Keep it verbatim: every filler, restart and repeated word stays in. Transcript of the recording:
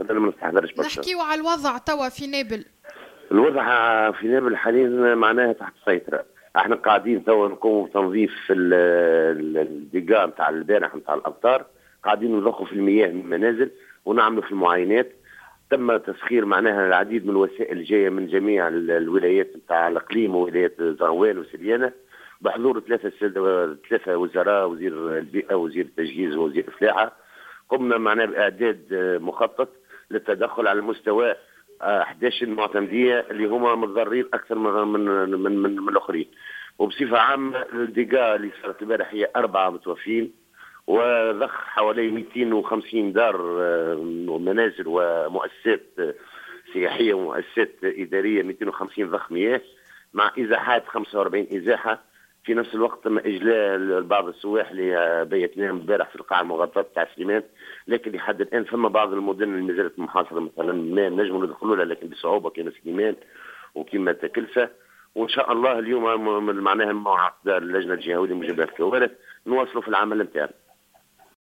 مازال ما نستحضرش برشا. نحكيو على الوضع توا في نابل. الوضع في نابل حاليا معناها تحت السيطرة. احنا قاعدين توا نقوموا بتنظيف الديقا نتاع البارح نتاع الامطار، قاعدين نضخوا في المياه من المنازل ونعملوا في المعاينات. تم تسخير معناها العديد من الوسائل جايه من جميع الولايات نتاع الاقليم وولايات زغوان وسليانه بحضور ثلاثه ثلاثه وزراء، وزير البيئه وزير التجهيز ووزير الفلاحه. قمنا معناها باعداد مخطط للتدخل على مستوى احد عشر معتمديه اللي هما متضررين اكثر من من من, من, من الاخرين. وبصفه عامه الديقا اللي صارت البارح هي اربعه متوفين، وضخ حوالي مئتين وخمسين دار ومنازل ومؤسسات سياحيه ومؤسسات اداريه، مئتين وخمسين ضخ مياه مع ازاحات خمسة وأربعين ازاحه. في نفس الوقت تم اجلاء بعض السواح اللي بيتناهم البارح في القاعه المغطاه تاع سليمان، لكن لحد الان ثم بعض المدن اللي ما زالت محاصره، مثلا ما نجموا ندخلوا لها لكن بصعوبه كما سليمان وكما تكلفه. وان شاء الله اليوم معناها مع اللجنه الجهويه لمجابهه الكوارث نواصلوا في العمل نتاعنا.